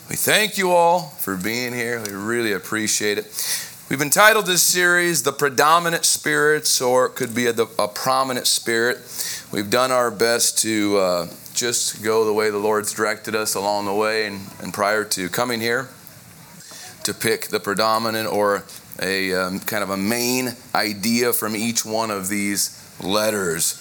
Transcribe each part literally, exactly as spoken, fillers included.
We thank you all for being here. We really appreciate it. We've entitled this series, The Predominant Spirits, or it could be a, a Prominent Spirit. We've done our best to uh, just go the way the Lord's directed us along the way, and, and prior to coming here, to pick the predominant or a um, kind of a main idea from each one of these letters.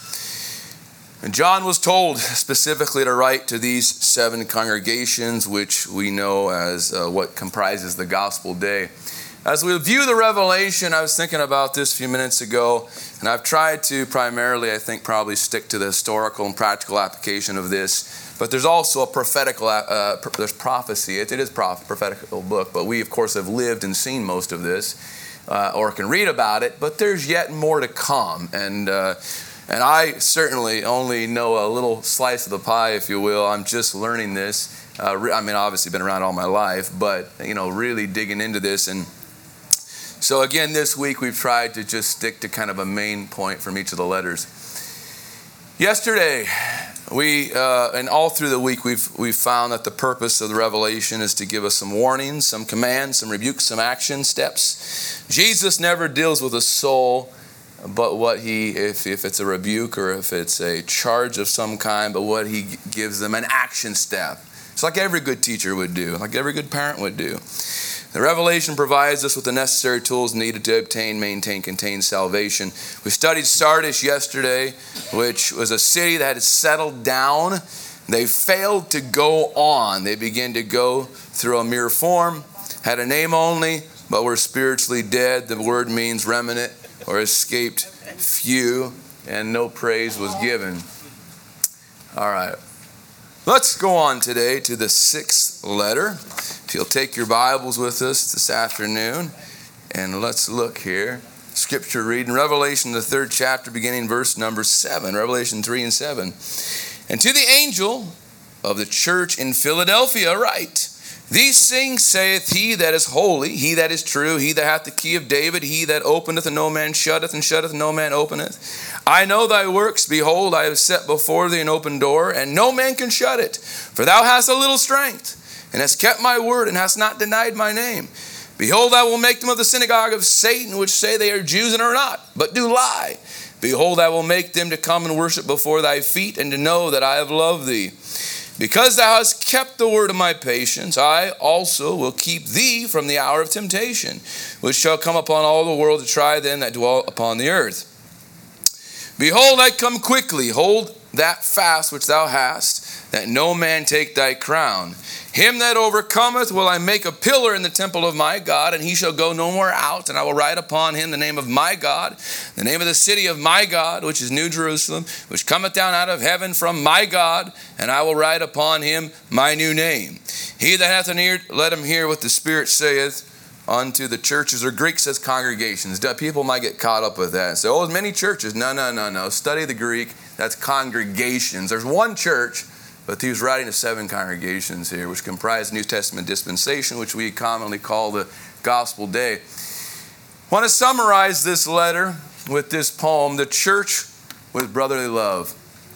And John was told specifically to write to these seven congregations, which we know as uh, what comprises the gospel day. As we view the Revelation, I was thinking about this a few minutes ago, and I've tried to primarily, I think, probably stick to the historical and practical application of this. But there's also a prophetical, uh, there's prophecy. It, it is a prophetical book, but we, of course, have lived and seen most of this, uh, or can read about it. But there's yet more to come, and uh, and I certainly only know a little slice of the pie, if you will. I'm just learning this. Uh, I mean, obviously, been around all my life, but you know, really digging into this. And so again, this week we've tried to just stick to kind of a main point from each of the letters. Yesterday, we uh, and all through the week we've we've found that the purpose of the Revelation is to give us some warnings, some commands, some rebukes, some action steps. Jesus never deals with a soul, but what he, if if it's a rebuke or if it's a charge of some kind, but what he gives them an action step. It's like every good teacher would do, like every good parent would do. The Revelation provides us with the necessary tools needed to obtain, maintain, contain salvation. We studied Sardis yesterday, which was a city that had settled down. They failed to go on. They began to go through a mere form, had a name only, but were spiritually dead. The word means remnant or escaped few, and no praise was given. All right. Let's go on today to the sixth letter. If you'll take your Bibles with us this afternoon, and let's look here. Scripture reading, Revelation, the third chapter, beginning verse number seven. Revelation three and seven. And to the angel of the church in Philadelphia write, These things saith he that is holy, he that is true, he that hath the key of David, he that openeth and no man shutteth, and shutteth and no man openeth. I know thy works, behold, I have set before thee an open door, and no man can shut it. For thou hast a little strength, and hast kept my word, and hast not denied my name. Behold, I will make them of the synagogue of Satan, which say they are Jews and are not, but do lie. Behold, I will make them to come and worship before thy feet, and to know that I have loved thee. Because thou hast kept the word of my patience, I also will keep thee from the hour of temptation, which shall come upon all the world to try them that dwell upon the earth. Behold, I come quickly. Hold that fast which thou hast, that no man take thy crown. Him that overcometh will I make a pillar in the temple of my God, and he shall go no more out. And I will write upon him the name of my God, the name of the city of my God, which is New Jerusalem, which cometh down out of heaven from my God, and I will write upon him my new name. He that hath an ear, let him hear what the Spirit saith unto the churches, or Greek says congregations. People might get caught up with that and say, oh, there's many churches. No, no, no, no. Study the Greek. That's congregations. There's one church, but he was writing to seven congregations here, which comprise New Testament dispensation, which we commonly call the gospel day. I want to summarize this letter with this poem, The Church with Brotherly Love.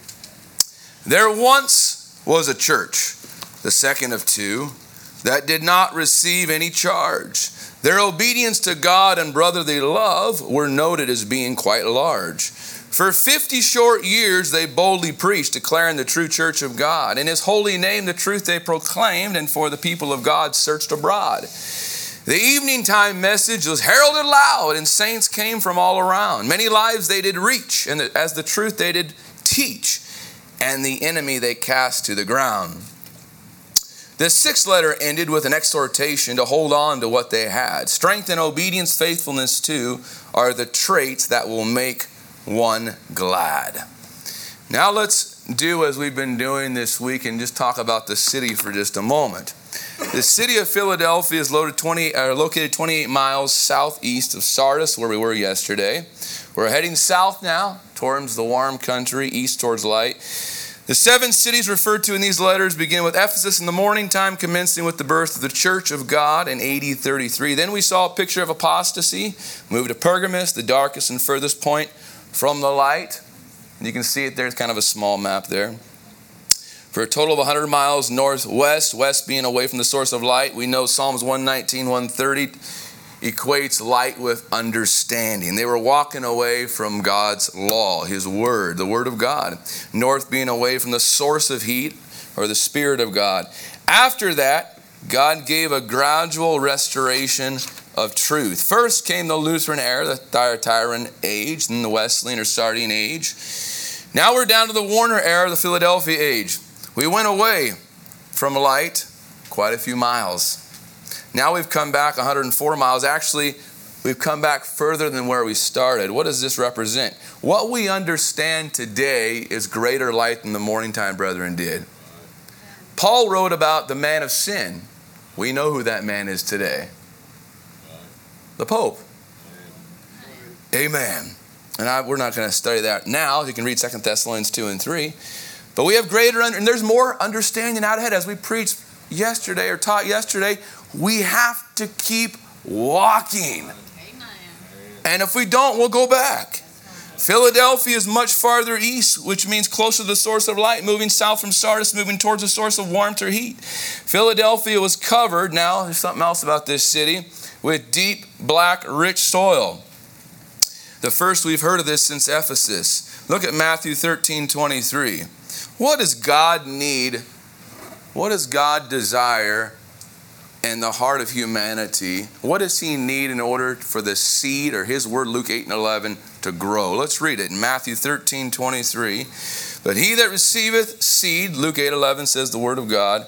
There once was a church, the second of two, that did not receive any charge. Their obedience to God and brotherly love were noted as being quite large. For fifty short years they boldly preached, declaring the true church of God. In his holy name the truth they proclaimed, and for the people of God searched abroad. The evening time message was heralded loud, and saints came from all around. Many lives they did reach, and as the truth they did teach, and the enemy they cast to the ground. The sixth letter ended with an exhortation to hold on to what they had. Strength and obedience, faithfulness too, are the traits that will make one glad. Now let's do as we've been doing this week and just talk about the city for just a moment. The city of Philadelphia is located, twenty, uh, located twenty-eight miles southeast of Sardis, where we were yesterday. We're heading south now towards the warm country, east towards light. The seven cities referred to in these letters begin with Ephesus in the morning time, commencing with the birth of the Church of God in A D thirty-three. Then we saw a picture of apostasy, moved to Pergamus, the darkest and furthest point from the light. And you can see it there, it's kind of a small map there. for a total of one hundred miles northwest, west being away from the source of light. We know Psalms one nineteen, one thirty equates light with understanding. They were walking away from God's law, his word, the word of God. North being away from the source of heat, or the Spirit of God. After that, God gave a gradual restoration of truth. First came the Lutheran era, the Thyatiran age, then the Wesleyan or Sardine age. Now we're down to the Warner era, the Philadelphia age. We went away from light quite a few miles. Now we've come back one hundred four miles. Actually, we've come back further than where we started. What does this represent? What we understand today is greater light than the morning time brethren did. Paul wrote about the man of sin. We know who that man is today. The Pope. Amen. And I, we're not going to study that now. You can read Second Thessalonians two and three. But we have greater, and there's more understanding out ahead. As we preached yesterday or taught yesterday, we have to keep walking. Amen. And if we don't, we'll go back. Philadelphia is much farther east, which means closer to the source of light, moving south from Sardis, moving towards the source of warmth or heat. Philadelphia was covered, now there's something else about this city, with deep, black, rich soil. The first we've heard of this since Ephesus. Look at Matthew thirteen twenty-three. What does God need? What does God desire in the heart of humanity? What does he need in order for the seed, or his word, Luke eight and eleven, to grow? Let's read it in Matthew thirteen twenty-three. But he that receiveth seed, Luke eight eleven says the word of God,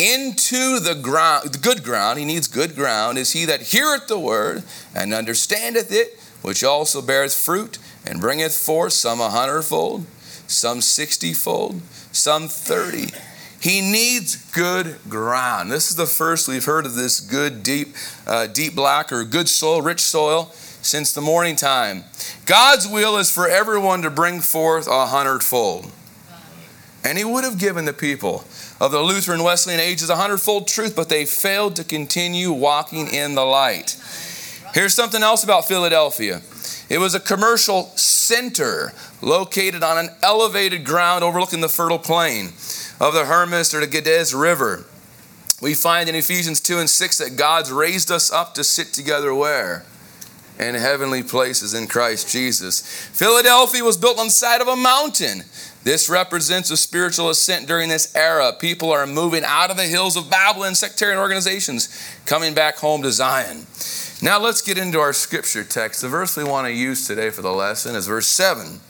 into the ground, the good ground, he needs good ground, is he that heareth the word and understandeth it, which also beareth fruit and bringeth forth some a hundredfold, some sixtyfold, some thirty. He needs good ground. This is the first we've heard of this good, deep, uh, deep black or good soil, rich soil, since the morning time. God's will is for everyone to bring forth a hundredfold. And he would have given the people of the Lutheran Wesleyan ages a hundredfold truth, but they failed to continue walking in the light. Here's something else about Philadelphia. It was a commercial center located on an elevated ground overlooking the fertile plain of the Hermus or the Geddes River. We find in Ephesians two and six that God's raised us up to sit together where? In heavenly places in Christ Jesus. Philadelphia was built on the side of a mountain. This represents a spiritual ascent during this era. People are moving out of the hills of Babylon, sectarian organizations, coming back home to Zion. Now let's get into our scripture text. The verse we want to use today for the lesson is verse seven.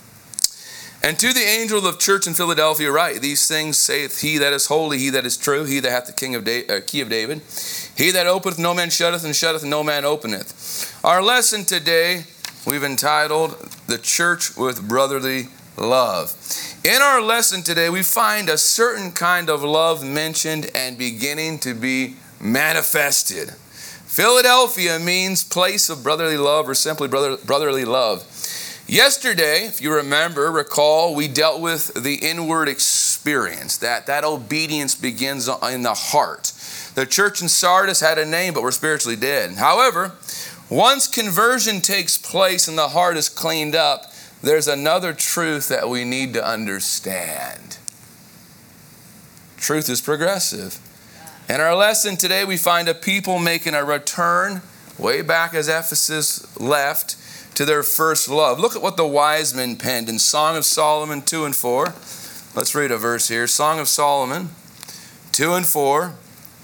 And to the angel of the church in Philadelphia write, these things saith he that is holy, he that is true, he that hath the king of da- uh, key of David. He that openeth, no man shutteth, and shutteth, no man openeth. Our lesson today, we've entitled, The Church with Brotherly Love. In our lesson today, we find a certain kind of love mentioned and beginning to be manifested. Philadelphia means place of brotherly love, or simply brother, brotherly love. Yesterday, if you remember, recall, we dealt with the inward experience, that that obedience begins in the heart. The church in Sardis had a name, but were spiritually dead. However, once conversion takes place and the heart is cleaned up, there's another truth that we need to understand. Truth is progressive. In our lesson today, we find a people making a return way back as Ephesus left to their first love. Look at what the wise men penned in Song of Solomon two and four. Let's read a verse here. Song of Solomon two and four.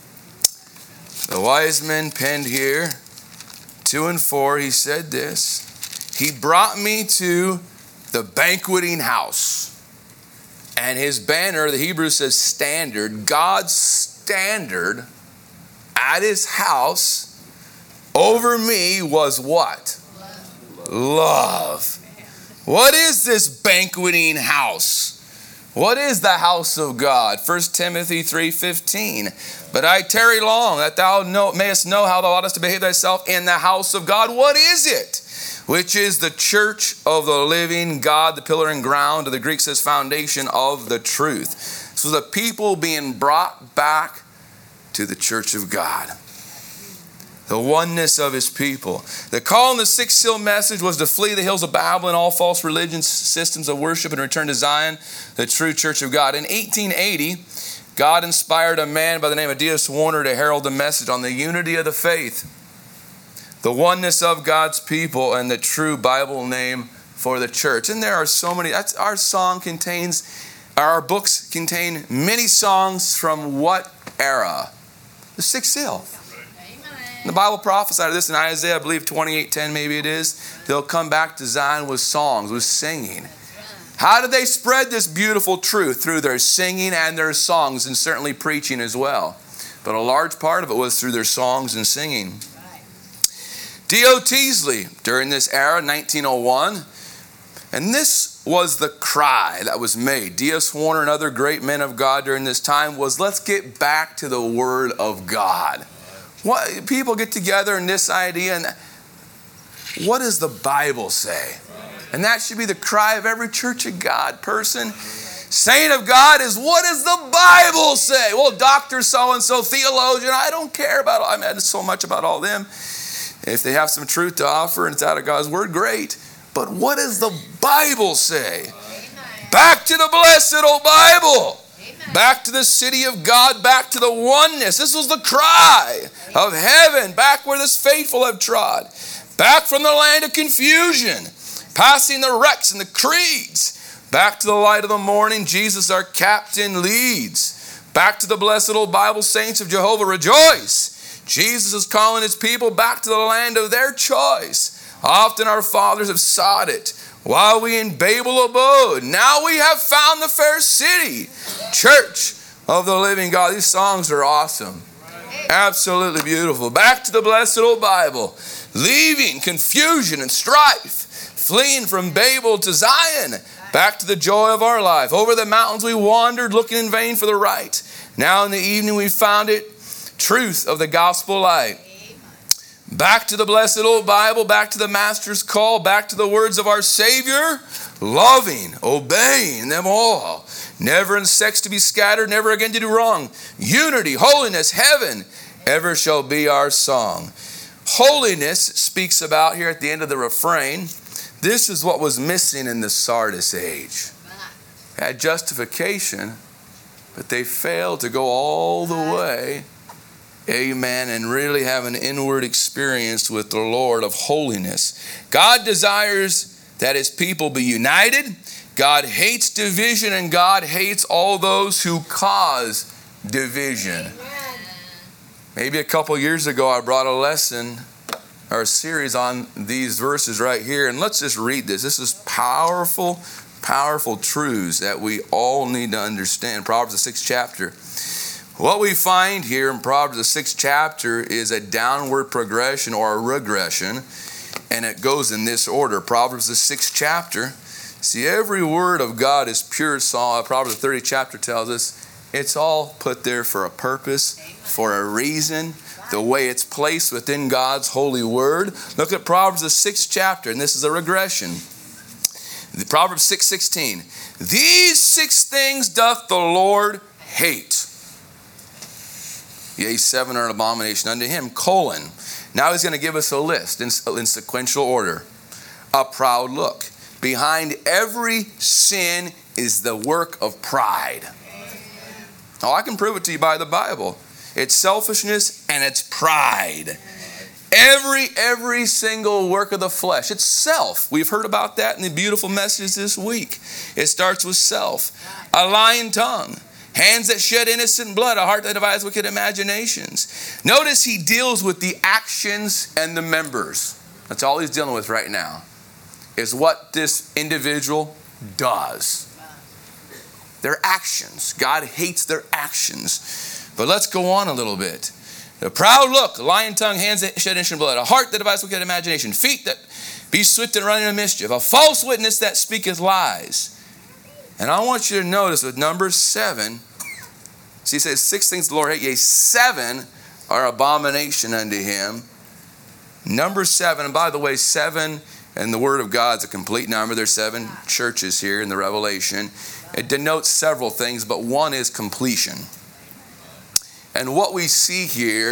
The wise men penned here two and four. He said this. He brought me to the banqueting house. And his banner, the Hebrew says standard, God's standard at his house over me was what? Love. Love. What is this banqueting house? What is the house of God? First Timothy three fifteen. But I tarry long, that thou know, mayest know how thou oughtest to behave thyself in the house of God. What is it? Which is the church of the living God, the pillar and ground, or the Greek says foundation of the truth. So the people being brought back to the church of God. the oneness of his people. The call in the sixth seal message was to flee the hills of Babylon, all false religions, systems of worship, and return to Zion, the true church of God. In eighteen eighty, God inspired a man by the name of D S Warner to herald the message on the unity of the faith, the oneness of God's people, and the true Bible name for the church. And there are so many. That's, our song contains, our books contain many songs from what era? The sixth seal. Amen. The Bible prophesied of this in Isaiah, I believe twenty-eight ten maybe it is. They'll come back to Zion with songs, with singing. How did they spread this beautiful truth? Through their singing and their songs, and certainly preaching as well. But a large part of it was through their songs and singing. D O Teasley, during this era, nineteen oh one, and this was the cry that was made. D S Warner and other great men of God during this time was, let's get back to the Word of God. What, people get together in this idea, and what does the Bible say? And that should be the cry of every Church of God person. Saint of God is, what does the Bible say? Well, Doctor so-and-so, theologian, I don't care about, I mean, so much about all them. If they have some truth to offer and it's out of God's Word, great. But what does the Bible say? Amen. Back to the blessed old Bible. Amen. Back to the city of God. Back to the oneness. This was the cry of heaven. Back where this faithful have trod. Back from the land of confusion. Passing the wrecks and the creeds. Back to the light of the morning. Jesus our captain leads. Back to the blessed old Bible, saints of Jehovah, rejoice. Jesus is calling his people back to the land of their choice. Often our fathers have sought it while we in Babel abode. Now we have found the fair city, church of the living God. These songs are awesome. Absolutely beautiful. Back to the blessed old Bible. Leaving confusion and strife. Fleeing from Babel to Zion. Back to the joy of our life. Over the mountains we wandered, looking in vain for the right. Now in the evening we found it. Truth of the gospel light. Back to the blessed old Bible, back to the Master's call, back to the words of our Savior, loving, obeying them all. Never in sex to be scattered, never again to do wrong. Unity, holiness, heaven, ever shall be our song. Holiness speaks about here at the end of the refrain. This is what was missing in the Sardis age. They had justification, but they failed to go all the way. Amen. And really have an inward experience with the Lord of holiness. God desires that his people be united. God hates division, and God hates all those who cause division. Amen. Maybe a couple years ago I brought a lesson or a series on these verses right here. And let's just read this. This is powerful, powerful truths that we all need to understand. Proverbs, the sixth chapter. What we find here in Proverbs, the sixth chapter, is a downward progression or a regression, and it goes in this order. Proverbs, the sixth chapter. See, every word of God is pure song. Proverbs, the thirtieth chapter tells us it's all put there for a purpose, for a reason, the way it's placed within God's holy word. Look at Proverbs, the sixth chapter, and this is a regression. The Proverbs six sixteen. These six things doth the Lord hate. Yea, seven are an abomination unto him, colon. Now he's going to give us a list in, in sequential order. A proud look. Behind every sin is the work of pride. Oh, I can prove it to you by the Bible. It's selfishness and it's pride. Every, every single work of the flesh. It's self. We've heard about that in the beautiful message this week. It starts with self. A lying tongue. Hands that shed innocent blood, a heart that devises wicked imaginations. Notice he deals with the actions and the members. That's all he's dealing with right now, is what this individual does. Their actions. God hates their actions. But let's go on a little bit. A proud look, a lying tongue, hands that shed innocent blood, a heart that devises wicked imagination, feet that be swift in running to mischief, a false witness that speaketh lies. And I want you to notice with number seven, see, he says six things the Lord hates, yea, seven are abomination unto him. Number seven, and by the way, seven and the Word of God is a complete number. There's seven churches here in the Revelation. It denotes several things, but one is completion. And what we see here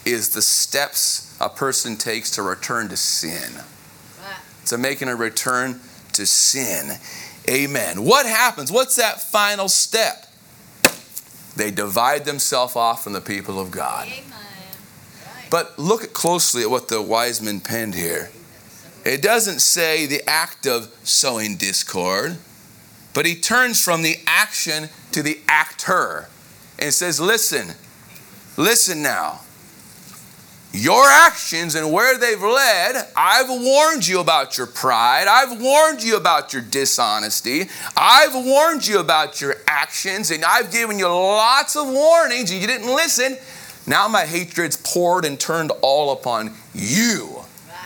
is the steps a person takes to return to sin. To making a return to sin. Amen. What happens? What's that final step? They divide themselves off from the people of God. Amen. But look closely at what the wise men penned here. It doesn't say the act of sowing discord, but he turns from the action to the actor and says, listen, listen now. Your actions and where they've led, I've warned you about your pride. I've warned you about your dishonesty. I've warned you about your actions, and I've given you lots of warnings, and you didn't listen. Now my hatred's poured and turned all upon you.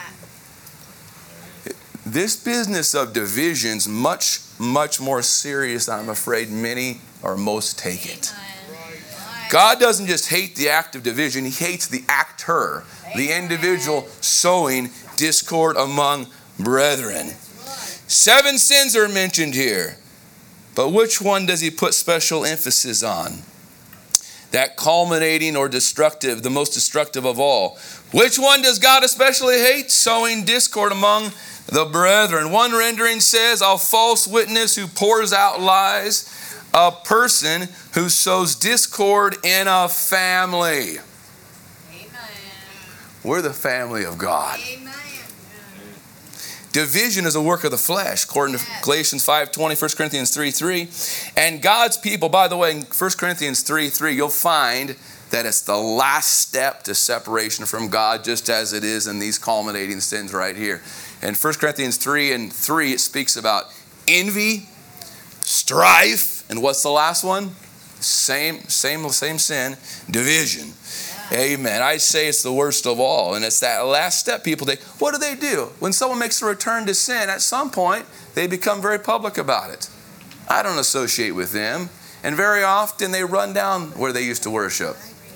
This business of division's much, much more serious than I'm afraid many or most take it. God doesn't just hate the act of division, he hates the actor, the individual sowing discord among brethren. Seven sins are mentioned here, but which one does he put special emphasis on? That culminating or destructive, the most destructive of all. Which one does God especially hate? Sowing discord among the brethren. One rendering says, a false witness who pours out lies. A person who sows discord in a family. Amen. We're the family of God. Amen. Division is a work of the flesh, according to Galatians five twenty, First Corinthians three three. And God's people, by the way, in First Corinthians three three, you'll find that it's the last step to separation from God, just as it is in these culminating sins right here. In First Corinthians three and three, it speaks about envy, strife, and what's the last one? Same, same, same sin, division. Yeah. Amen. I say it's the worst of all. And it's that last step people take. What do they do? When someone makes a return to sin, at some point, they become very public about it. I don't associate with them. And very often they run down where they used to worship.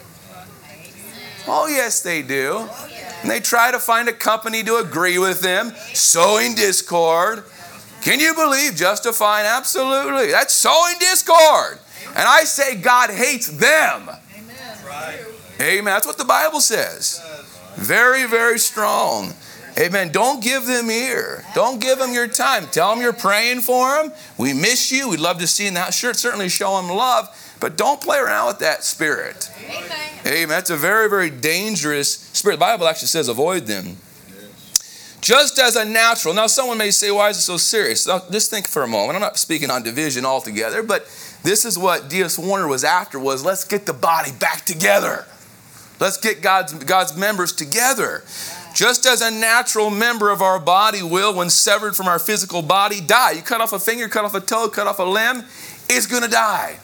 Oh, yes, they do. And they try to find a company to agree with them, sowing discord. Can you believe justifying? Absolutely. That's sowing discord. And I say God hates them. Amen. Right. Amen. That's what the Bible says. Very, very strong. Amen. Don't give them ear. Don't give them your time. Tell them you're praying for them. We miss you. We'd love to see them. That sure, certainly show them love. But don't play around with that spirit. Amen. Amen. That's a very, very dangerous spirit. The Bible actually says avoid them. Just as a natural. Now, someone may say, why is it so serious? Now, just think for a moment. I'm not speaking on division altogether, but this is what D S Warner was after, was let's get the body back together. Let's get God's, God's members together. Just as a natural member of our body will, when severed from our physical body, die. You cut off a finger, cut off a toe, cut off a limb, it's going to die.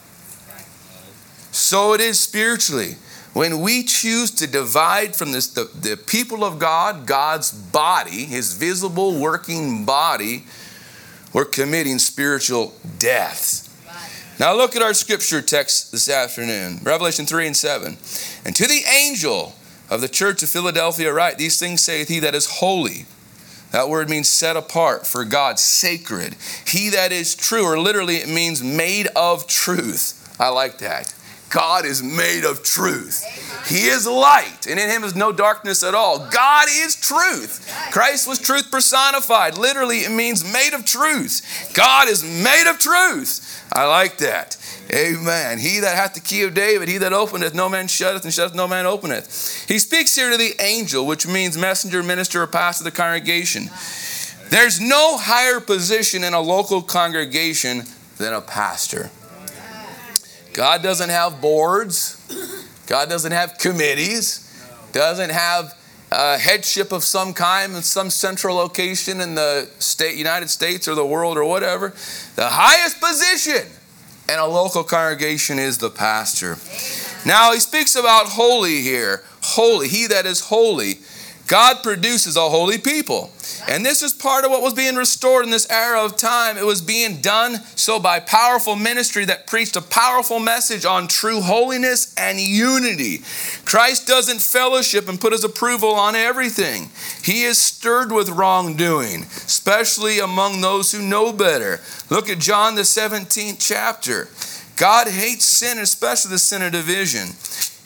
So it is spiritually. When we choose to divide from this, the, the people of God, God's body, his visible working body, we're committing spiritual death. Now look at our scripture text this afternoon. Revelation three and seven. And to the angel of the church of Philadelphia write, these things saith he that is holy. That word means set apart for God, sacred. He that is true, or literally it means made of truth. I like that. God is made of truth. He is light, and in him is no darkness at all. God is truth. Christ was truth personified. Literally, it means made of truth. God is made of truth. I like that. Amen. He that hath the key of David, he that openeth, no man shutteth, and shutteth, no man openeth. He speaks here to the angel, which means messenger, minister, or pastor of the congregation. There's no higher position in a local congregation than a pastor. God doesn't have boards. God doesn't have committees. Doesn't have a headship of some kind in some central location in the state, United States or the world or whatever. The highest position in a local congregation is the pastor. Now he speaks about holy here. Holy. He that is holy. God produces a holy people. And this is part of what was being restored in this era of time. It was being done so by powerful ministry that preached a powerful message on true holiness and unity. Christ doesn't fellowship and put his approval on everything. He is stirred with wrongdoing, especially among those who know better. Look at John the seventeenth chapter. God hates sin, especially the sin of division.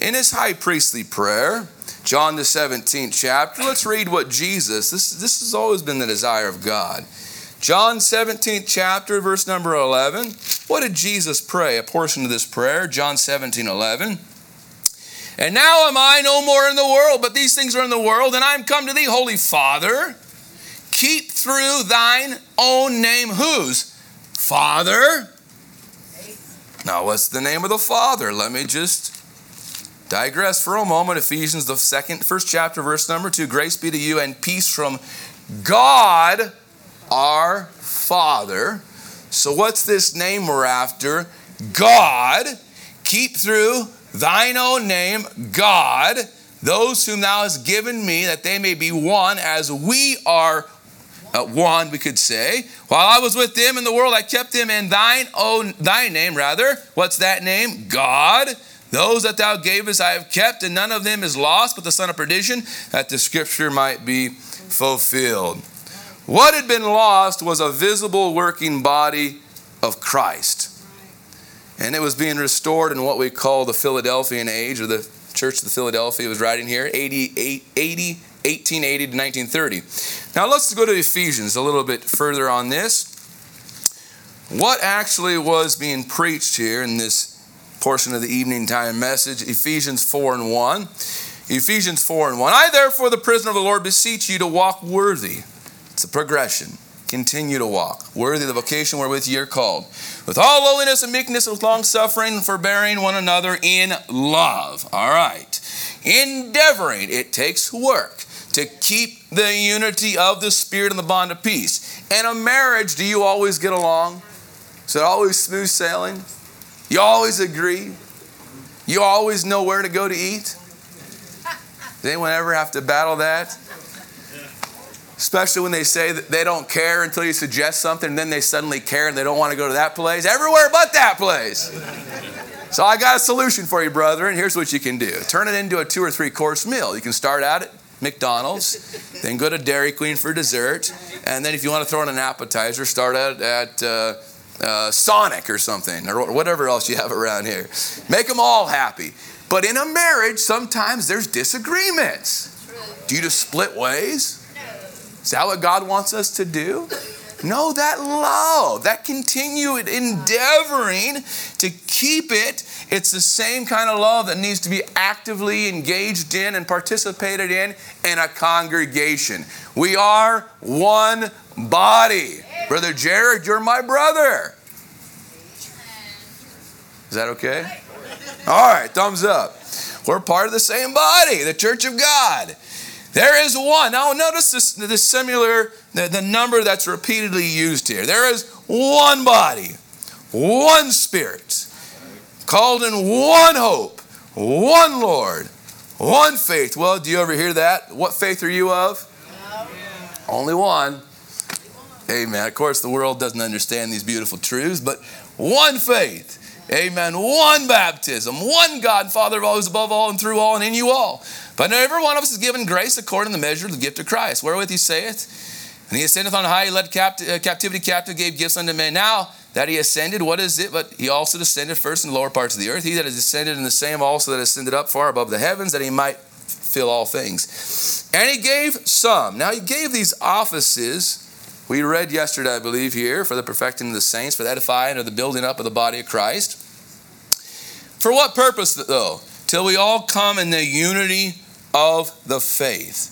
in his high priestly prayer, John the seventeenth chapter, let's read what Jesus, this, this has always been the desire of God. John seventeenth chapter, verse number eleven. What did Jesus pray? A portion of this prayer, John seventeen eleven. And now am I no more in the world, but these things are in the world, and I am come to thee, Holy Father. Keep through thine own name, whose? Father. Now, what's the name of the Father? Let me just digress for a moment. Ephesians, the second, first chapter, verse number two. Grace be to you and peace from God, our Father. So what's this name we're after? God. Keep through thine own name, God, those whom thou hast given me, that they may be one as we are uh, one, we could say. While I was with them in the world, I kept them in thine own, thy name rather. What's that name? God. Those that thou gavest I have kept, and none of them is lost, but the son of perdition, that the scripture might be fulfilled. What had been lost was a visible working body of Christ. And it was being restored in what we call the Philadelphian age, or the Church of the Philadelphia was writing here, eighty, eighteen eighty to nineteen thirty. Now let's go to Ephesians a little bit further on this. What actually was being preached here in this portion of the evening time message? Ephesians four and one. Ephesians four and one. I therefore, the prisoner of the Lord, beseech you to walk worthy. It's a progression. Continue to walk worthy of the vocation wherewith ye are called, with all lowliness and meekness, with long suffering, forbearing one another in love. All right. Endeavoring, it takes work to keep the unity of the Spirit and the bond of peace. In a marriage, do you always get along? Is it always smooth sailing? You always agree? You always know where to go to eat? Does anyone ever have to battle that? Especially when they say that they don't care until you suggest something, and then they suddenly care and they don't want to go to that place. Everywhere but that place. So I got a solution for you, brother, and here's what you can do. Turn it into a two or three course meal. You can start out at McDonald's, then go to Dairy Queen for dessert, and then if you want to throw in an appetizer, start out at uh, uh, Sonic or something, or whatever else you have around here. Make them all happy. But in a marriage, sometimes there's disagreements. Do you just split ways? Is that what God wants us to do? No, that love, that continued endeavoring to keep it, it's the same kind of love that needs to be actively engaged in and participated in in a congregation. We are one body. Brother Jared, you're my brother. Is that okay? All right, thumbs up. We're part of the same body, the Church of God. There is one. Now notice this, the similar, the, the number that's repeatedly used here. There is one body, one Spirit, called in one hope, one Lord, one faith. Well, do you ever hear that? What faith are you of? Only one. Amen. Of course, the world doesn't understand these beautiful truths, but one faith. Amen. One baptism, one God, Father of all, who's above all and through all and in you all. But every one of us is given grace according to the measure of the gift of Christ. Wherewith he saith, and he ascendeth on high, he led capt- uh, captivity captive, gave gifts unto men. Now that he ascended, what is it? But he also descended first in the lower parts of the earth. He that is descended in the same also that ascended up far above the heavens, that he might fill all things. And he gave some. Now he gave these offices, we read yesterday, I believe, here, for the perfecting of the saints, for the edifying or the building up of the body of Christ. For what purpose, though? Till we all come in the unity of the faith.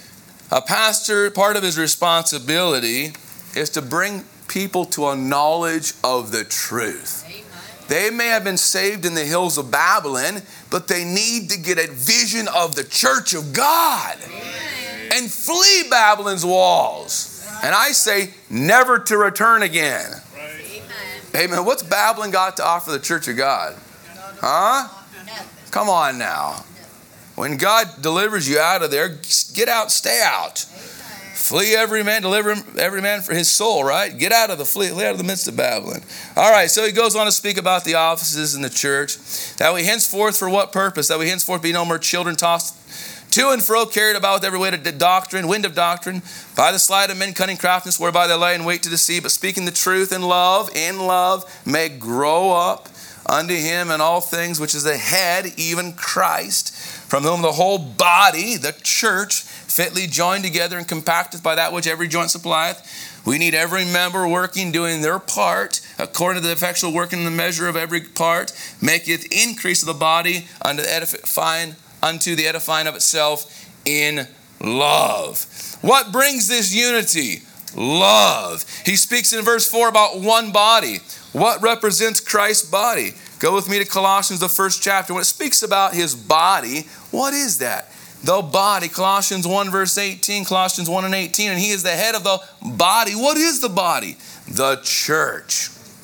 A pastor, part of his responsibility is to bring people to a knowledge of the truth. Amen. They may have been saved in the hills of Babylon, but they need to get a vision of the church of God. Amen. And flee Babylon's walls. And I say, never to return again. Right. Amen. Amen. What's Babylon got to offer the church of God? Huh? Come on now. When God delivers you out of there, get out, stay out. Flee every man, deliver every man for his soul, right? Get out of the flee, out of the midst of Babylon. All right, so he goes on to speak about the offices in the church. That we henceforth, for what purpose? That we henceforth be no more children tossed to and fro, carried about with every way to doctrine, wind of doctrine, by the sleight of men, cunning craftiness, whereby they lie in wait to deceive, but speaking the truth in love, in love, may grow up unto him in all things, which is the head, even Christ, from whom the whole body, the church, fitly joined together and compacted by that which every joint supplieth. We need every member working, doing their part, according to the effectual working in the measure of every part, maketh increase of the body unto the edifying, unto the edifying of itself in love. What brings this unity? Love. He speaks in verse four about one body. What represents Christ's body? Go with me to Colossians, the first chapter. When it speaks about his body, what is that? The body, Colossians one verse eighteen, Colossians one and eighteen, and he is the head of the body. What is the body? The church.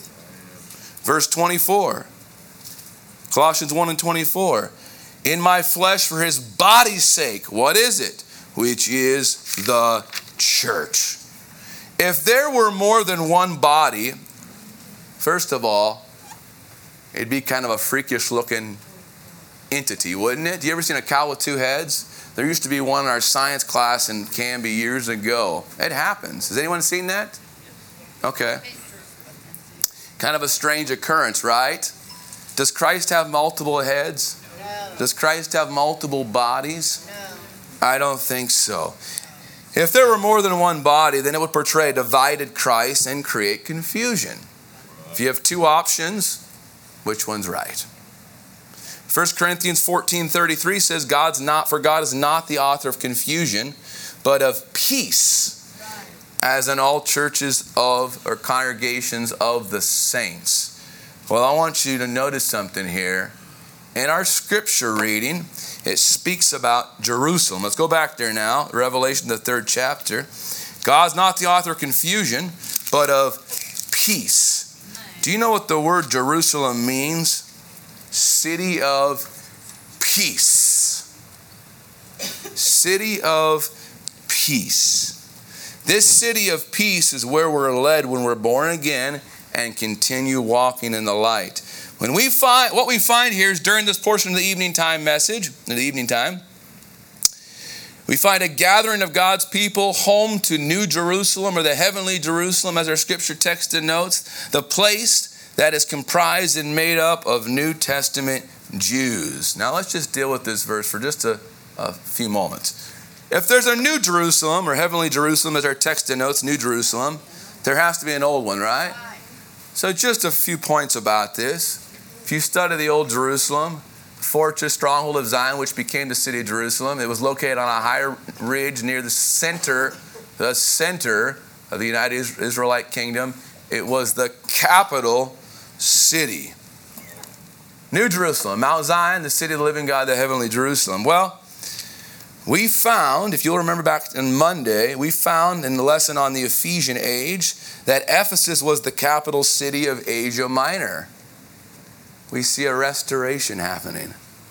Verse twenty-four, Colossians one and twenty-four, in my flesh for his body's sake. What is it? Which is the church. If there were more than one body, first of all, it'd be kind of a freakish looking entity, wouldn't it? Do you ever seen a cow with two heads? There used to be one in our science class in Canby years ago. It happens. Has anyone seen that? Okay. Kind of a strange occurrence, right? Does Christ have multiple heads? No. Does Christ have multiple bodies? No. I don't think so. If there were more than one body, then it would portray a divided Christ and create confusion. If you have two options, which one's right? First Corinthians fourteen thirty-three says, God's not, for God is not the author of confusion, but of peace, as in all churches of, or congregations of the saints. Well, I want you to notice something here. In our scripture reading, it speaks about Jerusalem. Let's go back there now. Revelation, the third chapter. God's not the author of confusion, but of peace. Do you know what the word Jerusalem means? City of peace. City of peace. This city of peace is where we're led when we're born again and continue walking in the light. When we find, what we find here is during this portion of the evening time message, in the evening time, we find a gathering of God's people home to New Jerusalem, or the heavenly Jerusalem, as our scripture text denotes, the place that is comprised and made up of New Testament Jews. Now let's just deal with this verse for just a, a few moments. If there's a New Jerusalem, or heavenly Jerusalem, as our text denotes, New Jerusalem, there has to be an old one, right? So just a few points about this. If you study the old Jerusalem, fortress, stronghold of Zion, which became the city of Jerusalem, it was located on a higher ridge near the center, the center of the United Israelite Kingdom. It was the capital city. New Jerusalem, Mount Zion, the city of the living God, the heavenly Jerusalem. Well, we found, if you'll remember back on Monday, we found in the lesson on the Ephesian age that Ephesus was the capital city of Asia Minor. We see a restoration happening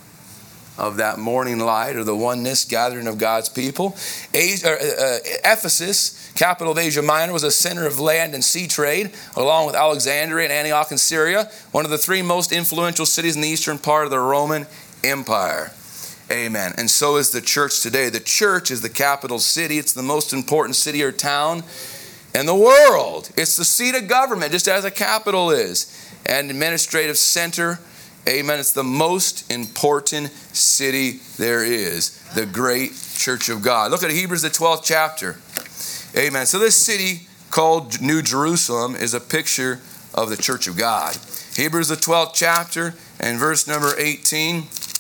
of that morning light, or the oneness gathering of God's people. Asia, uh, Ephesus, capital of Asia Minor, was a center of land and sea trade, along with Alexandria and Antioch in Syria, one of the three most influential cities in the eastern part of the Roman Empire. Amen. And so is the church today. The church is the capital city. It's the most important city or town in the world. It's the seat of government, just as a capital is, and administrative center. Amen. It's the most important city there is, the great church of God. Look at Hebrews, the twelfth chapter. Amen. So this city called New Jerusalem is a picture of the church of God. Hebrews, the twelfth chapter, and verse number eighteen.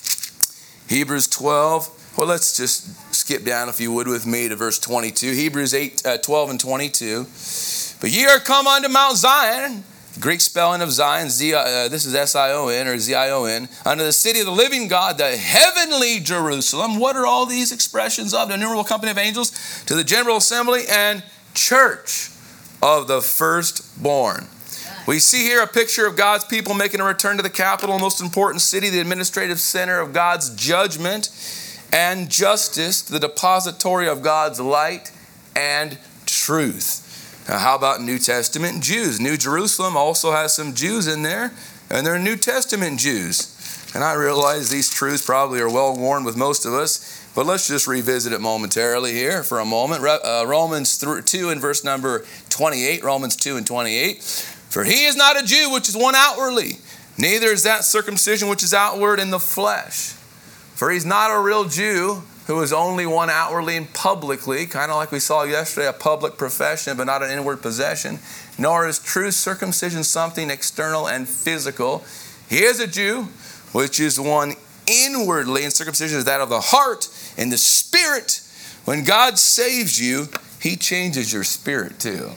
Hebrews twelve. Well, let's just skip down, if you would, with me to verse twenty-two. Hebrews eight, uh, twelve and twenty-two. But ye are come unto Mount Zion, Greek spelling of Zion, Z, uh, this is S I O N or Z I O N, unto the city of the living God, the heavenly Jerusalem. What are all these expressions of? The innumerable company of angels, to the general assembly and church of the firstborn. We see here a picture of God's people making a return to the capital, most important city, the administrative center of God's judgment and justice, the depository of God's light and truth. Now, how about New Testament Jews? New Jerusalem also has some Jews in there, and they're New Testament Jews. And I realize these truths probably are well worn with most of us, but let's just revisit it momentarily here for a moment. Uh, Romans two and verse number twenty-eight, Romans two and twenty-eight. For he is not a Jew, which is one outwardly, Neither is that circumcision which is outward in the flesh. For he's not a real Jew who is only one outwardly and publicly, kind of like we saw yesterday, a public profession but not an inward possession. Nor is true circumcision something external and physical. He is a Jew, which is one inwardly, and circumcision is that of the heart and the spirit. When God saves you, he changes your spirit too.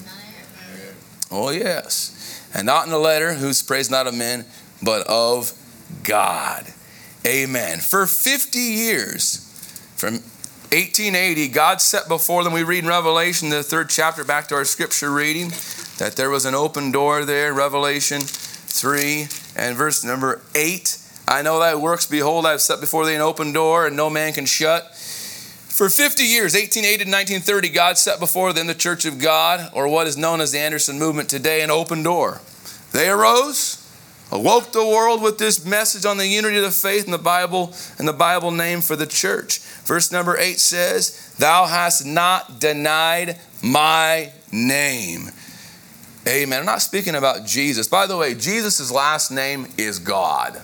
Oh yes. And not in the letter, whose praise not of men, but of God. Amen. For fifty years, from eighteen eighty, God set before them, we read in Revelation, the third chapter, back to our scripture reading, that there was an open door there, Revelation three and verse number eight. I know that works. Behold, I have set before thee an open door, and no man can shut. For fifty years, eighteen eighty to nineteen thirty, God set before them the Church of God, or what is known as the Anderson Movement today, an open door. They arose, awoke the world with this message on the unity of the faith in the Bible and the Bible name for the church. Verse number eight says, thou hast not denied my name. Amen. I'm not speaking about Jesus. By the way, Jesus' last name is God.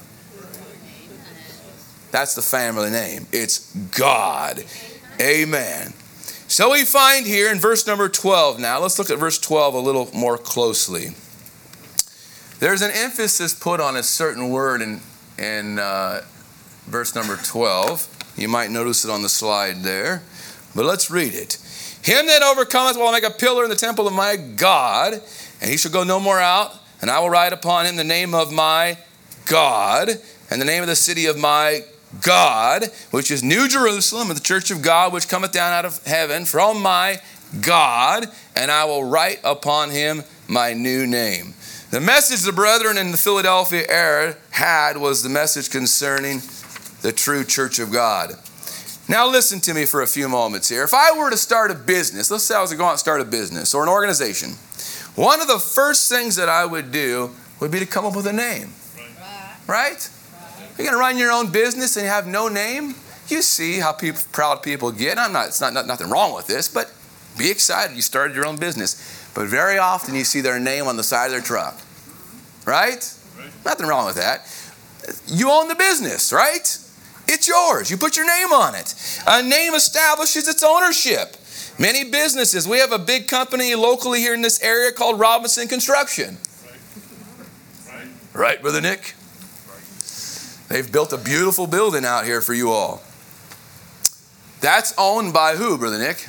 That's the family name. It's God. Amen. So we find here in verse number twelve now, let's look at verse twelve a little more closely. There's an emphasis put on a certain word in, in uh, verse number twelve. You might notice it on the slide there. But let's read it. Him that overcometh will I make a pillar in the temple of my God, and he shall go no more out, and I will write upon him the name of my God, and the name of the city of my God, which is New Jerusalem, and the church of God, which cometh down out of heaven from my God, and I will write upon him my new name. The message the brethren in the Philadelphia era had was the message concerning the true church of God. Now listen to me for a few moments here. If I were to start a business, let's say I was to go out and start a business or an organization, one of the first things that I would do would be to come up with a name. Right? You're going to run your own business and you have no name? You see how people, proud people get. I'm not, it's not, not nothing wrong with this, but be excited. You started your own business. But very often you see their name on the side of their truck. Right? Right. Nothing wrong with that. You own the business, right? It's yours. You put your name on it. A name establishes its ownership. Many businesses. We have a big company locally here in this area called Robinson Construction. Right, right. Right, Brother Nick? They've built a beautiful building out here for you all. That's owned by who, Brother Nick?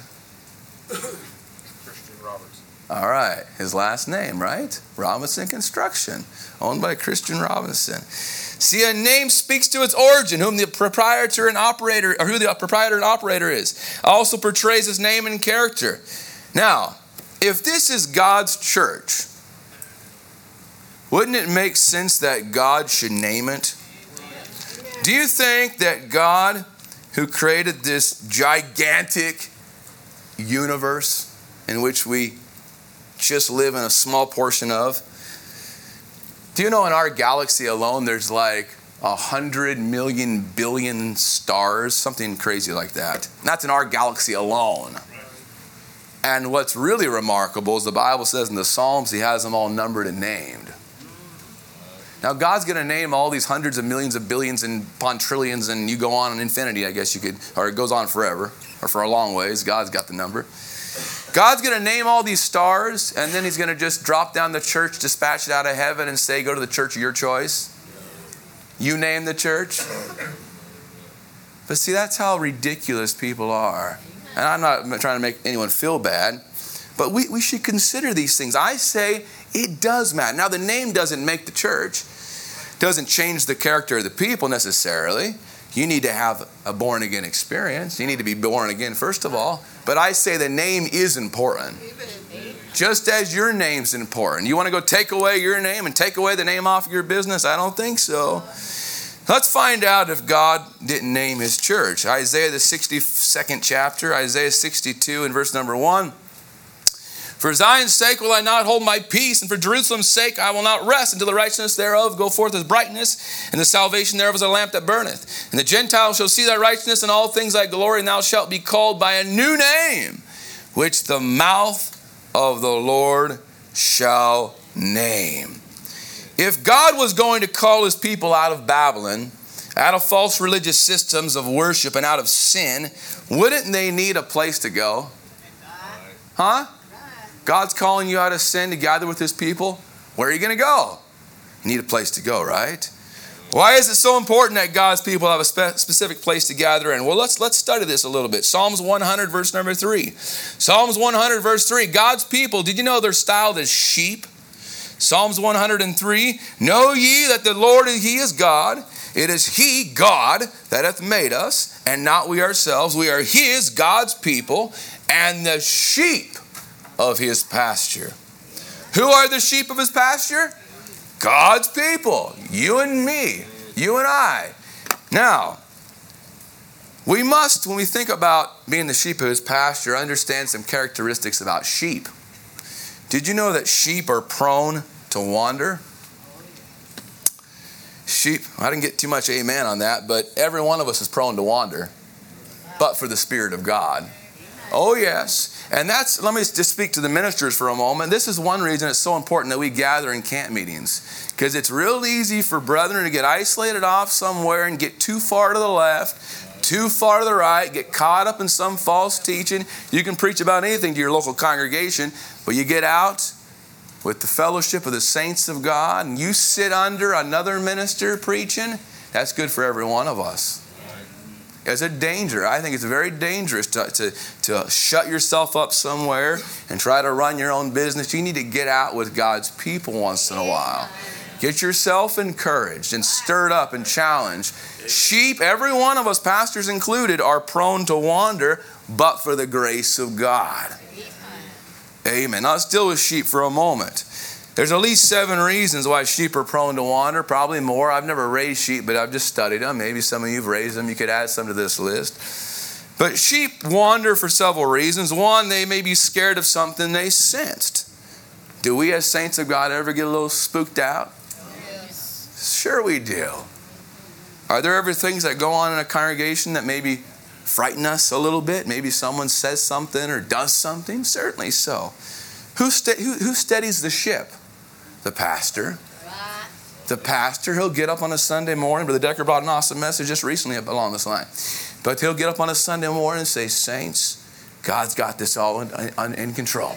Christian Robertson. All right. His last name, right? Robinson Construction. Owned by Christian Robinson. See, a name speaks to its origin, whom the proprietor and operator, or who the proprietor and operator is. Also portrays his name and character. Now, if this is God's church, wouldn't it make sense that God should name it? Do you think that God, who created this gigantic universe in which we just live in a small portion of, do you know in our galaxy alone there's like a hundred million billion stars, something crazy like that. And that's in our galaxy alone. And what's really remarkable is the Bible says in the Psalms he has them all numbered and named. Now God's going to name all these hundreds of millions of billions and quadrillions, and you go on in infinity, I guess you could, or it goes on forever, or for a long ways. God's got the number. God's going to name all these stars, and then he's going to just drop down the church, dispatch it out of heaven, and say, go to the church of your choice. You name the church. But see, that's how ridiculous people are. And I'm not trying to make anyone feel bad, but we, we should consider these things. I say it does matter. Now, the name doesn't make the church, doesn't change the character of the people necessarily. You need to have a born-again experience. You need to be born again, first of all. But I say the name is important. Just as your name's important. You want to go take away your name and take away the name off your business? I don't think so. Let's find out if God didn't name his church. Isaiah, the sixty-second chapter, Isaiah sixty-two and verse number one. For Zion's sake will I not hold my peace, and for Jerusalem's sake I will not rest until the righteousness thereof go forth as brightness, and the salvation thereof as a lamp that burneth. And the Gentiles shall see thy righteousness, and all things thy glory, and thou shalt be called by a new name, which the mouth of the Lord shall name. If God was going to call his people out of Babylon, out of false religious systems of worship and out of sin, wouldn't they need a place to go? Huh? God's calling you out of sin to gather with his people. Where are you going to go? You need a place to go, right? Why is it so important that God's people have a spe- specific place to gather in? Well, let's let's study this a little bit. Psalms one hundred, verse number three. Psalms one hundred, verse three. God's people, did you know they're styled as sheep? Psalms one hundred three. Know ye that the Lord, he is God. It is he, God, that hath made us, and not we ourselves. We are his, God's people, and the sheep of his pasture. Who are the sheep of his pasture? God's people. You and me. You and I. Now, we must, when we think about being the sheep of his pasture, understand some characteristics about sheep. Did you know that sheep are prone to wander? Sheep, I didn't get too much amen on that, but every one of us is prone to wander, but for the Spirit of God. Oh, yes. And that's, let me just speak to the ministers for a moment. This is one reason it's so important that we gather in camp meetings, because it's real easy for brethren to get isolated off somewhere and get too far to the left, too far to the right, get caught up in some false teaching. You can preach about anything to your local congregation, but you get out with the fellowship of the saints of God, and you sit under another minister preaching, that's good for every one of us. It's a danger. I think it's very dangerous to, to, to shut yourself up somewhere and try to run your own business. You need to get out with God's people once in a while. Get yourself encouraged and stirred up and challenged. Sheep, every one of us, pastors included, are prone to wander, but for the grace of God. Amen. Now let's deal with sheep for a moment. There's at least seven reasons why sheep are prone to wander, probably more. I've never raised sheep, but I've just studied them. Maybe some of you have raised them. You could add some to this list. But sheep wander for several reasons. One, they may be scared of something they sensed. Do we as saints of God ever get a little spooked out? Yes. Sure we do. Are there ever things that go on in a congregation that maybe frighten us a little bit? Maybe someone says something or does something? Certainly so. Who, st- who, who steadies the ship? The pastor. The pastor, he'll get up on a Sunday morning. Brother Decker brought an awesome message just recently along this line. But he'll get up on a Sunday morning and say, saints, God's got this all in, in, in control.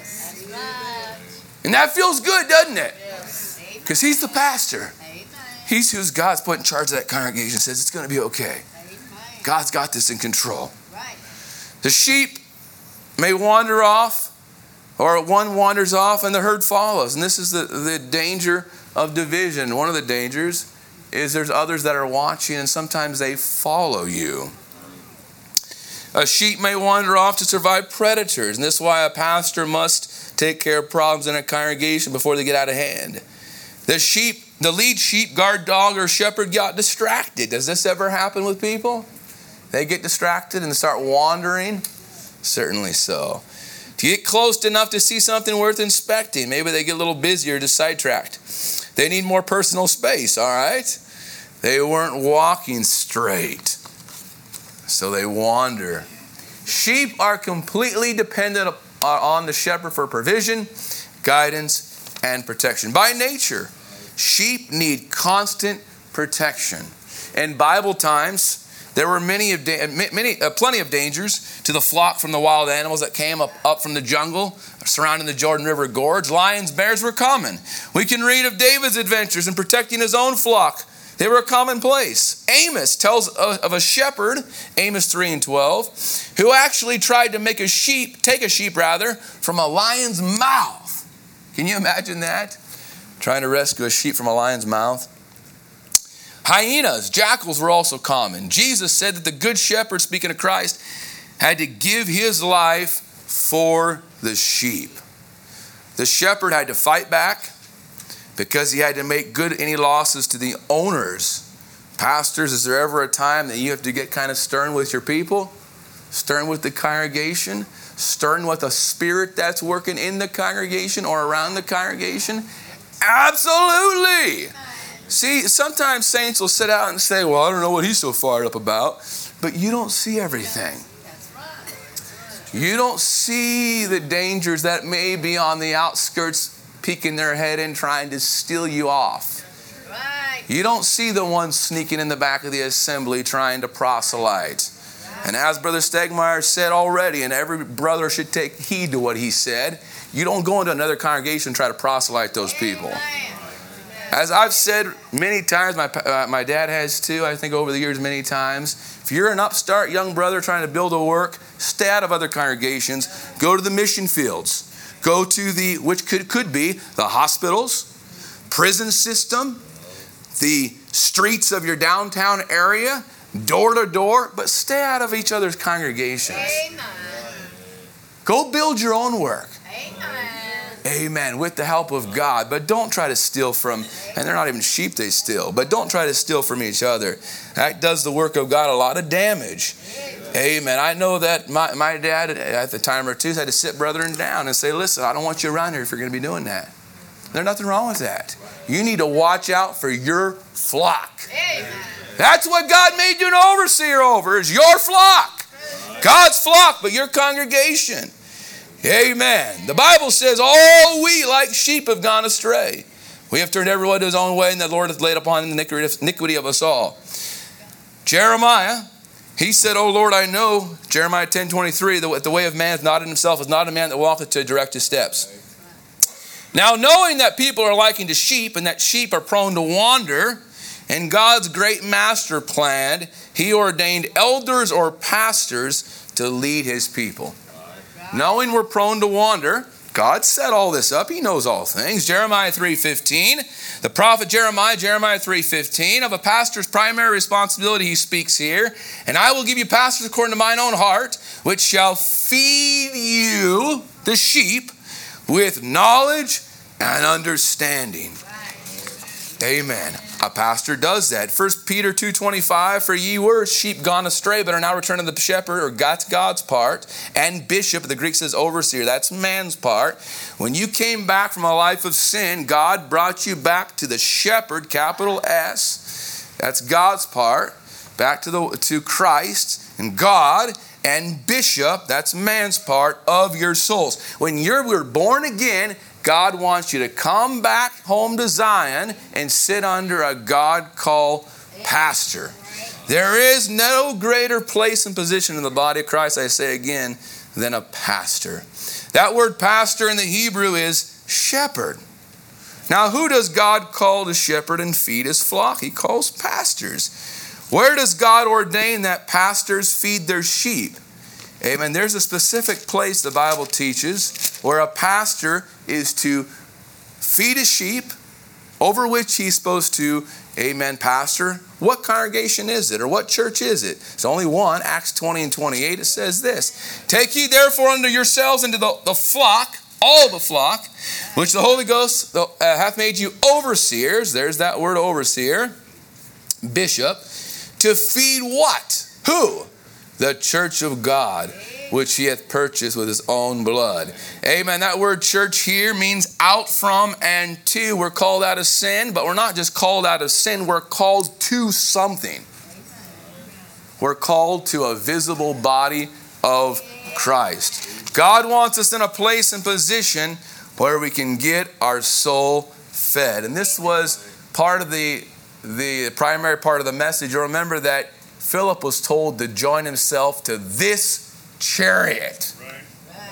And that feels good, doesn't it? Because he's the pastor. He's who God's put in charge of that congregation. Says it's going to be okay. God's got this in control. The sheep may wander off, or one wanders off and the herd follows. And this is the, the danger of division. One of the dangers is there's others that are watching and sometimes they follow you. A sheep may wander off to survive predators. And this is why a pastor must take care of problems in a congregation before they get out of hand. The sheep, the lead sheep, guard dog, or shepherd got distracted. Does this ever happen with people? They get distracted and start wandering? Certainly so. To get close enough to see something worth inspecting, maybe they get a little busier, just sidetracked. They need more personal space, all right? They weren't walking straight, so they wander. Sheep are completely dependent on the shepherd for provision, guidance, and protection. By nature, sheep need constant protection. In Bible times, there were many, of da- many, uh, plenty of dangers to the flock from the wild animals that came up, up from the jungle surrounding the Jordan River Gorge. Lions, bears were common. We can read of David's adventures in protecting his own flock. They were a commonplace. Amos tells of a shepherd, Amos three and twelve, who actually tried to make a sheep, take a sheep rather, from a lion's mouth. Can you imagine that? Trying to rescue a sheep from a lion's mouth. Hyenas, jackals were also common. Jesus said that the good shepherd, speaking of Christ, had to give his life for the sheep. The shepherd had to fight back because he had to make good any losses to the owners. Pastors, is there ever a time that you have to get kind of stern with your people? Stern with the congregation? Stern with a spirit that's working in the congregation or around the congregation? Absolutely. See, sometimes saints will sit out and say, well, I don't know what he's so fired up about. But you don't see everything. You don't see the dangers that may be on the outskirts peeking their head in trying to steal you off. You don't see the ones sneaking in the back of the assembly trying to proselyte. And as Brother Stegmeyer said already, and every brother should take heed to what he said, you don't go into another congregation and try to proselyte those people. As I've said many times, my, uh, my dad has too, I think over the years many times, if you're an upstart young brother trying to build a work, stay out of other congregations. Go to the mission fields. Go to the, which could, could be the hospitals, prison system, the streets of your downtown area, door to door, but stay out of each other's congregations. Amen. Go build your own work. Amen. Amen. With the help of God. But don't try to steal from, and they're not even sheep they steal, but don't try to steal from each other. That does the work of God a lot of damage. Amen. I know that my, my dad at the time or two had to sit brethren down and say, listen, I don't want you around here if you're going to be doing that. There's nothing wrong with that. You need to watch out for your flock. Amen. That's what God made you an overseer over, is your flock. God's flock, but your congregation. Amen. The Bible says, all we like sheep have gone astray. We have turned everyone to his own way, and the Lord hath laid upon him the iniquity of us all. Jeremiah, he said, O Lord, I know, Jeremiah ten twenty-three, that the way of man is not in himself, is not a man that walketh to direct his steps. Now, knowing that people are likened to sheep, and that sheep are prone to wander, in God's great master plan, he ordained elders or pastors to lead his people. Knowing we're prone to wander, God set all this up. He knows all things. Jeremiah three fifteen, the prophet Jeremiah, Jeremiah three fifteen, of a pastor's primary responsibility he speaks here. And I will give you pastors according to mine own heart, which shall feed you, the sheep, with knowledge and understanding. Amen. A pastor does that. First Peter two twenty-five, for ye were sheep gone astray, but are now returned to the shepherd, or that's God's part, and bishop, the Greek says overseer, that's man's part. When you came back from a life of sin, God brought you back to the shepherd, capital S. That's God's part. Back to the to Christ and God, and bishop, that's man's part of your souls. When you're we're born again, God wants you to come back home to Zion and sit under a God-called pastor. There is no greater place and position in the body of Christ, I say again, than a pastor. That word pastor in the Hebrew is shepherd. Now, who does God call to shepherd and feed his flock? He calls pastors. Where does God ordain that pastors feed their sheep? Amen. There's a specific place the Bible teaches where a pastor is to feed his sheep, over which he's supposed to, amen, pastor. What congregation is it, or what church is it? It's only one. Acts twenty and twenty-eight, it says this. Take ye therefore unto yourselves into the, the flock, all the flock, which the Holy Ghost uh, hath made you overseers. There's that word overseer. Bishop. To feed what? Who? The church of God, which he hath purchased with his own blood. Amen. That word church here means out from and to. We're called out of sin, but we're not just called out of sin. We're called to something. We're called to a visible body of Christ. God wants us in a place and position where we can get our soul fed. And this was part of the, the primary part of the message. You'll remember that Philip was told to join himself to this chariot. Right.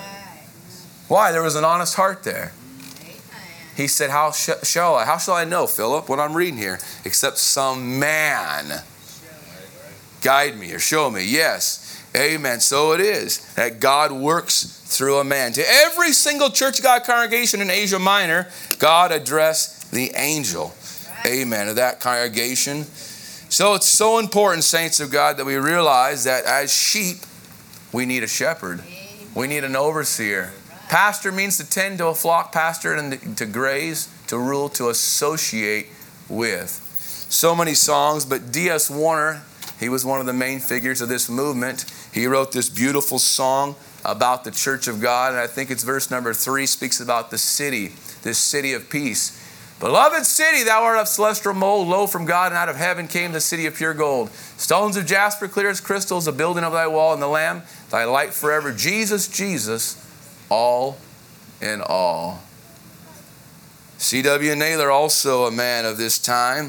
Why? There was an honest heart there. He said, how sh- shall I? How shall I know, Philip, what I'm reading here? Except some man guide me or show me. Yes. Amen. So it is that God works through a man. To every single Church of God congregation in Asia Minor, God addressed the angel. Amen. Of that congregation. So it's so important, saints of God, that we realize that as sheep, we need a shepherd. We need an overseer. Pastor means to tend to a flock, pastor and to graze, to rule, to associate with. So many songs, but D S Warner, he was one of the main figures of this movement. He wrote this beautiful song about the Church of God, and I think it's verse number three, speaks about the city, this city of peace. Beloved city, thou art of celestial mold, lo from God, and out of heaven came the city of pure gold. Stones of jasper, clear as crystals, the building of thy wall, and the Lamb, thy light forever. Jesus, Jesus, all in all. C W Naylor, also a man of this time,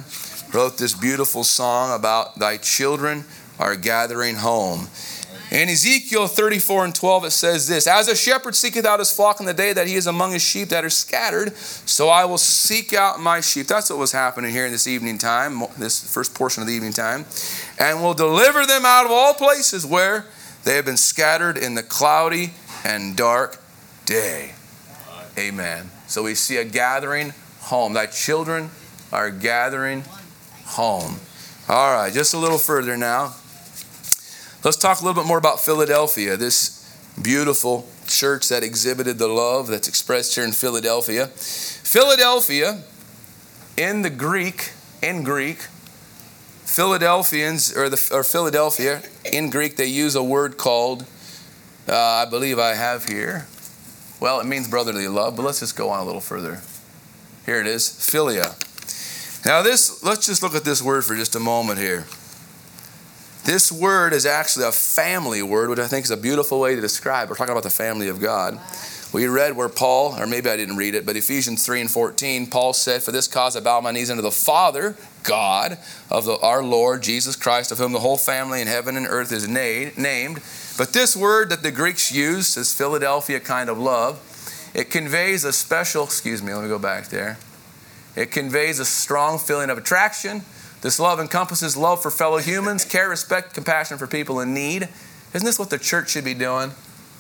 wrote this beautiful song about thy children are gathering home. In Ezekiel thirty-four and twelve, it says this, as a shepherd seeketh out his flock in the day that he is among his sheep that are scattered, so I will seek out my sheep. That's what was happening here in this evening time, this first portion of the evening time, and will deliver them out of all places where they have been scattered in the cloudy and dark day. Amen. So we see a gathering home. Thy children are gathering home. All right, just a little further now. Let's talk a little bit more about Philadelphia, this beautiful church that exhibited the love that's expressed here in Philadelphia. Philadelphia, in the Greek, in Greek, Philadelphians, or, the, or Philadelphia, in Greek, they use a word called, uh, I believe I have here. Well, it means brotherly love, but let's just go on a little further. Here it is, philia. Now this, let's just look at this word for just a moment here. This word is actually a family word, which I think is a beautiful way to describe. We're talking about the family of God. We read where Paul, or maybe I didn't read it, but Ephesians three and fourteen, Paul said, for this cause I bow my knees unto the Father, God, of the, our Lord Jesus Christ, of whom the whole family in heaven and earth is na- named. But this word that the Greeks used, this Philadelphia kind of love, it conveys a special, excuse me, let me go back there. It conveys a strong feeling of attraction. This love encompasses love for fellow humans, care, respect, compassion for people in need. Isn't this what the church should be doing?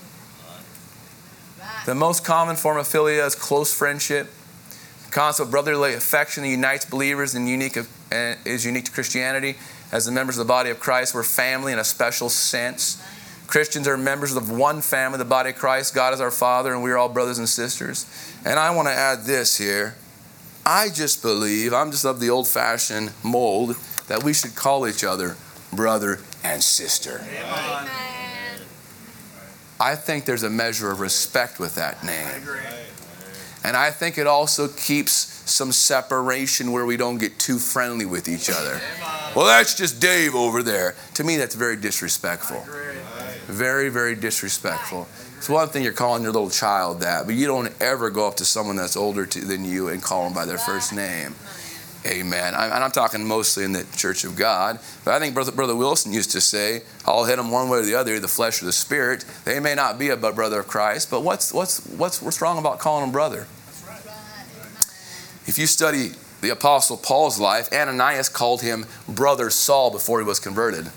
The most common form of philia is close friendship. The concept of brotherly affection that unites believers and unique uh, is unique to Christianity. As the members of the body of Christ, we're family in a special sense. Christians are members of one family, the body of Christ. God is our Father, and we are all brothers and sisters. And I want to add this here. I just believe, I'm just of the old-fashioned mold, that we should call each other brother and sister. Amen. I think there's a measure of respect with that name. And I think it also keeps some separation where we don't get too friendly with each other. Well, that's just Dave over there. To me, that's very disrespectful. Very, very disrespectful. It's one thing you're calling your little child that, but you don't ever go up to someone that's older to, than you and call them by their first name. Amen. I, and I'm talking mostly in the Church of God. But I think Brother, Brother Wilson used to say, I'll hit them one way or the other, the flesh or the spirit. They may not be a brother of Christ, but what's, what's, what's, what's wrong about calling them brother? If you study the Apostle Paul's life, Ananias called him Brother Saul before he was converted.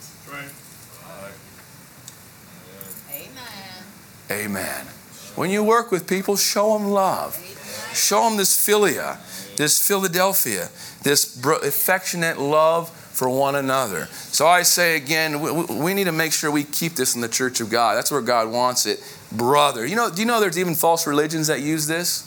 Amen. When you work with people, show them love. Show them this philia, this Philadelphia, this affectionate love for one another. So I say again, we, we need to make sure we keep this in the Church of God. That's where God wants it. Brother. You know, do you know there's even false religions that use this?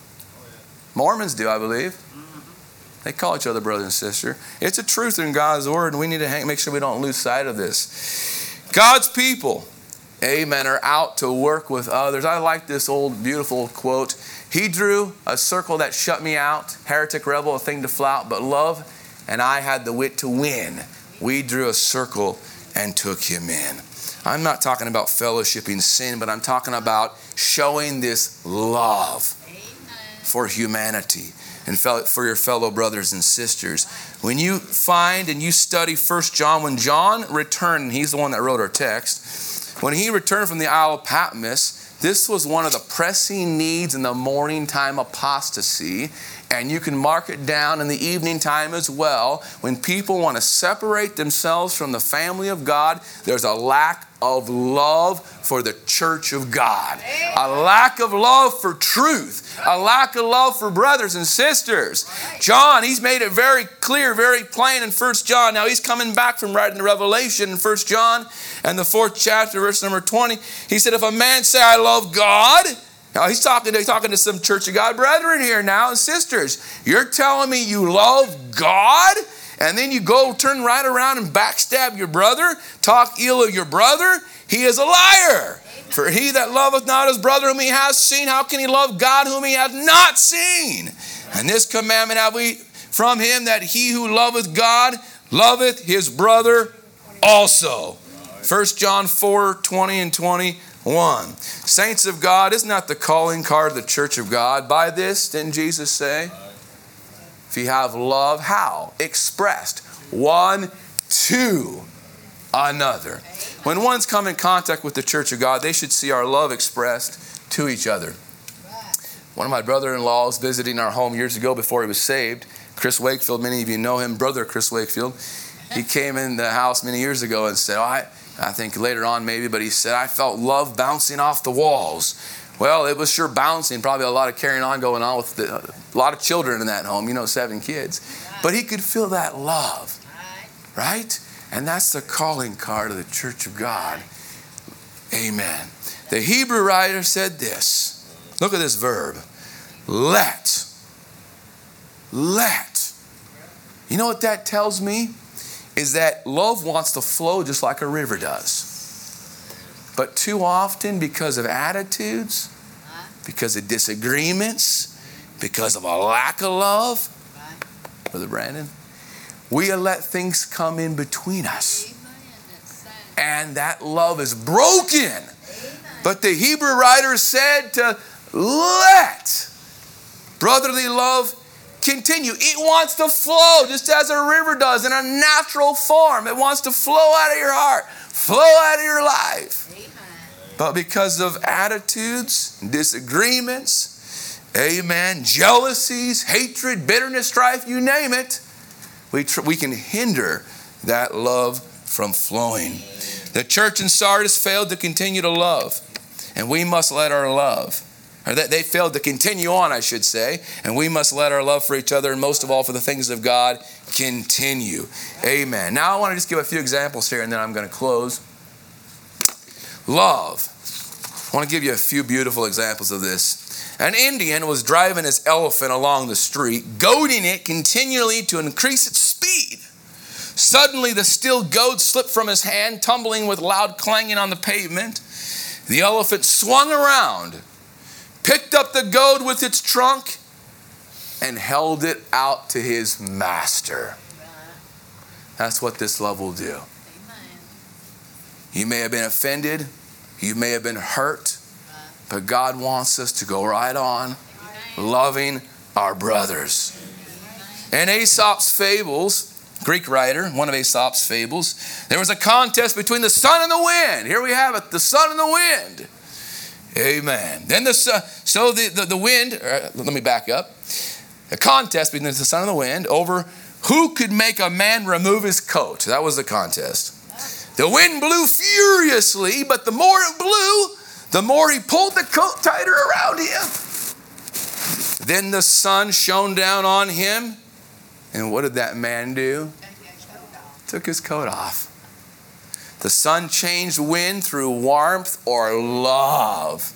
Mormons do, I believe. They call each other brother and sister. It's a truth in God's word, and we need to hang, make sure we don't lose sight of this. God's people, amen, are out to work with others. I like this old beautiful quote. He drew a circle that shut me out, heretic, rebel, a thing to flout, but love, and I had the wit to win. We drew a circle and took him in. I'm not talking about fellowshipping sin, but I'm talking about showing this love for humanity and for your fellow brothers and sisters. When you find and you study First John, when John returned, and he's the one that wrote our text, when he returned from the Isle of Patmos, this was one of the pressing needs in the morning time apostasy, and you can mark it down in the evening time as well. When people want to separate themselves from the family of God, there's a lack of love for the church of God. A lack of love for truth. A lack of love for brothers and sisters. John, he's made it very clear, very plain in First John. Now he's coming back from writing the Revelation in First John and the fourth chapter, verse number twenty. He said, if a man say, I love God. Now he's talking, he's talking to some Church of God brethren here now and sisters. You're telling me you love God? And then you go turn right around and backstab your brother, talk ill of your brother? He is a liar. Amen. For he that loveth not his brother whom he has seen, how can he love God whom he hath not seen? And this commandment have we from him, that he who loveth God loveth his brother also. First John four, twenty and twenty-one. Saints of God, isn't that the calling card of the Church of God? By this, didn't Jesus say? If you have love, how? Expressed. One to another. When one's come in contact with the church of God, they should see our love expressed to each other. One of my brother-in-laws visiting our home years ago before he was saved, Chris Wakefield, many of you know him, brother Chris Wakefield. He came in the house many years ago and said, oh, I, I think later on maybe, but he said, I felt love bouncing off the walls. Well, it was sure bouncing, probably a lot of carrying on going on with the, a lot of children in that home, you know, seven kids. But he could feel that love, right? And that's the calling card of the church of God. Amen. The Hebrew writer said this. Look at this verb. Let. Let. You know what that tells me? Is that love wants to flow just like a river does. But too often, because of attitudes, because of disagreements, because of a lack of love, Brother Brandon, we let things come in between us. And that love is broken. But the Hebrew writer said to let brotherly love continue. It wants to flow just as a river does in a natural form. It wants to flow out of your heart, flow out of your life. Amen. But because of attitudes, disagreements, amen, jealousies, hatred, bitterness, strife, you name it, we, tr- we can hinder that love from flowing. The church in Sardis failed to continue to love, and we must let our love Or that they failed to continue on, I should say. And we must let our love for each other, and most of all for the things of God, continue. Amen. Now I want to just give a few examples here, and then I'm going to close. Love. I want to give you a few beautiful examples of this. An Indian was driving his elephant along the street, goading it continually to increase its speed. Suddenly the still goad slipped from his hand, tumbling with loud clanging on the pavement. The elephant swung around, picked up the goad with its trunk, and held it out to his master. That's what this love will do. You may have been offended, you may have been hurt, but God wants us to go right on loving our brothers. In Aesop's fables, Greek writer, one of Aesop's fables, there was a contest between the sun and the wind. Here we have it, the sun and the wind. Amen. Then the so the, the, the wind, uh, let me back up. A contest between the sun and the wind over who could make a man remove his coat. That was the contest. The wind blew furiously, but the more it blew, the more he pulled the coat tighter around him. Then the sun shone down on him. And what did that man do? Took his coat off. The sun changed wind through warmth or love.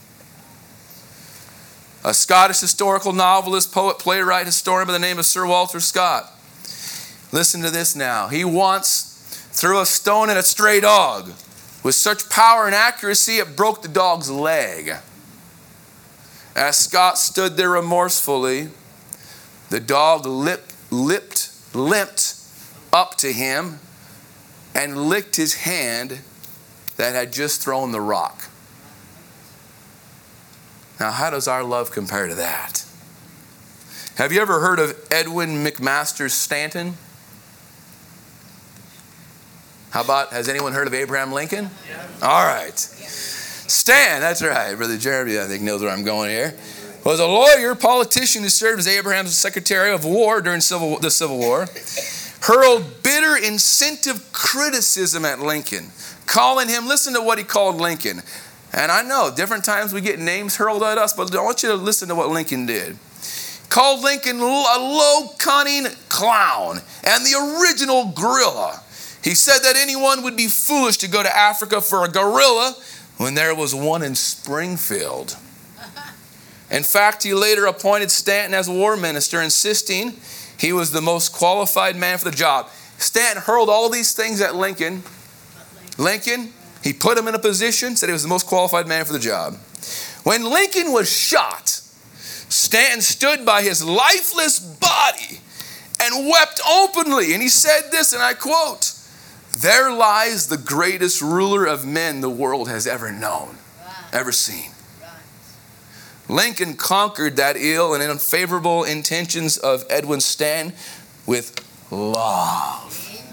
A Scottish historical novelist, poet, playwright, historian by the name of Sir Walter Scott. Listen to this now. He once threw a stone at a stray dog. With such power and accuracy, it broke the dog's leg. As Scott stood there remorsefully, the dog lip, lipped, limped up to him and licked his hand that had just thrown the rock. Now, how does our love compare to that? Have you ever heard of Edwin McMaster Stanton? How about, has anyone heard of Abraham Lincoln? Yeah. All right. Stan, that's right. Brother Jeremy, I think, knows where I'm going here. Was a lawyer, politician who served as Abraham's Secretary of War during civil, the Civil War. Hurled bitter, incentive criticism at Lincoln, calling him, listen to what he called Lincoln. And I know, different times we get names hurled at us, but I want you to listen to what Lincoln did. Called Lincoln a low, cunning clown and the original gorilla. He said that anyone would be foolish to go to Africa for a gorilla when there was one in Springfield. In fact, he later appointed Stanton as war minister, insisting he was the most qualified man for the job. Stanton hurled all these things at Lincoln. Lincoln, he put him in a position, said he was the most qualified man for the job. When Lincoln was shot, Stanton stood by his lifeless body and wept openly. And he said this, and I quote, "There lies the greatest ruler of men the world has ever known, wow. ever seen." Right. Lincoln conquered that ill and unfavorable intentions of Edwin Stanton with love.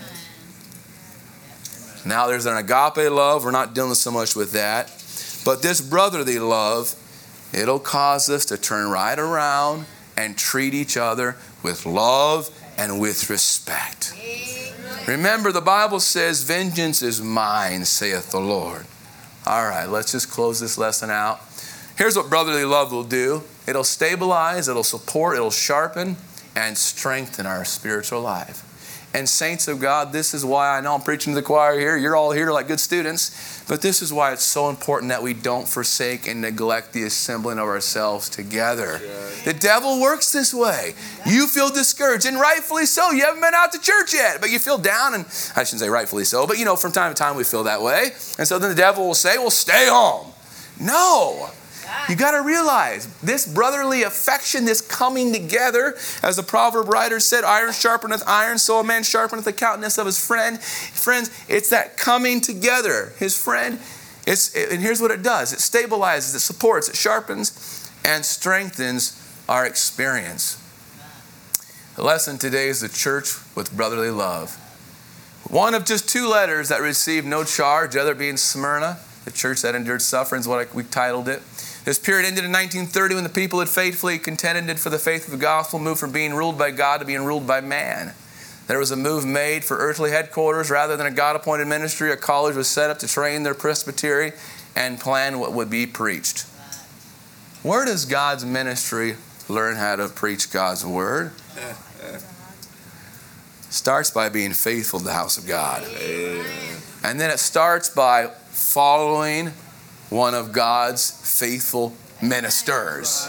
Now there's an agape love. We're not dealing so much with that. But this brotherly love, it'll cause us to turn right around and treat each other with love and with respect. Remember, the Bible says, vengeance is mine, saith the Lord. All right, let's just close this lesson out. Here's what brotherly love will do. It'll stabilize, it'll support, it'll sharpen, and strengthen our spiritual life. And saints of God, this is why, I know I'm preaching to the choir here. You're all here like good students. But this is why it's so important that we don't forsake and neglect the assembling of ourselves together. The devil works this way. You feel discouraged, and rightfully so. You haven't been out to church yet, but you feel down, and I shouldn't say rightfully so, but you know, from time to time we feel that way. And so then the devil will say, well, stay home. No. You got to realize this brotherly affection, this coming together, as the proverb writer said, iron sharpeneth iron, so a man sharpeneth the countenance of his friend. Friends, it's that coming together. His friend, it's, and here's what it does. It stabilizes, it supports, it sharpens, and strengthens our experience. The lesson today is the church with brotherly love. One of just two letters that received no charge, the other being Smyrna, the church that endured suffering is what we titled it. This period ended in nineteen thirty when the people had faithfully contended for the faith of the gospel, moved from being ruled by God to being ruled by man. There was a move made for earthly headquarters. Rather than a God-appointed ministry, a college was set up to train their presbytery and plan what would be preached. Where does God's ministry learn how to preach God's word? Starts by being faithful to the house of God. And then it starts by following one of God's faithful ministers.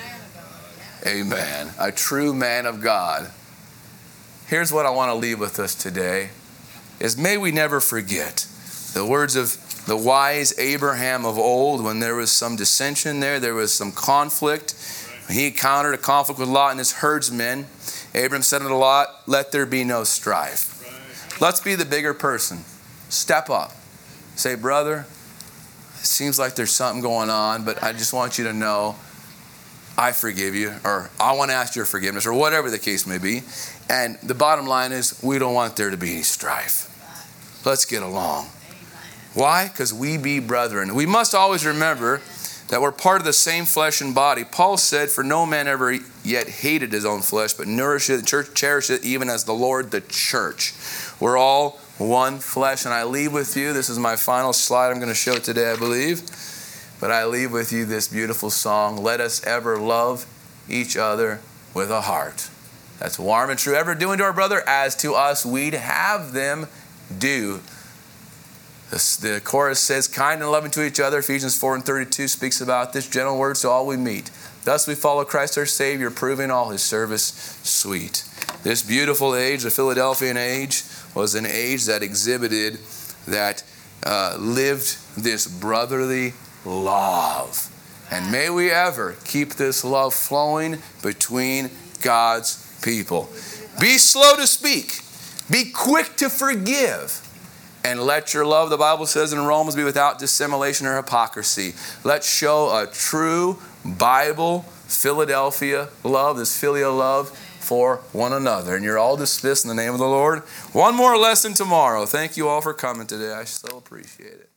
Amen. A true man of God. Here's what I want to leave with us today, is may we never forget the words of the wise Abraham of old. When there was some dissension there, there was some conflict. He encountered a conflict with Lot and his herdsmen. Abram said unto Lot, let there be no strife. Let's be the bigger person. Step up. Say, brother, it seems like there's something going on, but I just want you to know I forgive you, or I want to ask your forgiveness, or whatever the case may be. And the bottom line is, we don't want there to be any strife. Let's get along. Why? Because we be brethren. We must always remember that we're part of the same flesh and body. Paul said, for no man ever yet hated his own flesh, but nourished it, the church cherished it, even as the Lord the church. We're all one flesh, and I leave with you, this is my final slide I'm going to show today, I believe, but I leave with you this beautiful song, let us ever love each other with a heart that's warm and true, ever doing to our brother as to us we'd have them do. This, the chorus says, kind and loving to each other. Ephesians four and thirty-two speaks about this, gentle words to all we meet. Thus we follow Christ our Savior, proving all his service sweet. This beautiful age, the Philadelphian age, was an age that exhibited, that uh, lived this brotherly love. And may we ever keep this love flowing between God's people. Be slow to speak. Be quick to forgive. And let your love, the Bible says in Romans, be without dissimulation or hypocrisy. Let's show a true Bible Philadelphia love, this filial love, for one another. And you're all dismissed in the name of the Lord. One more lesson tomorrow. Thank you all for coming today. I so appreciate it.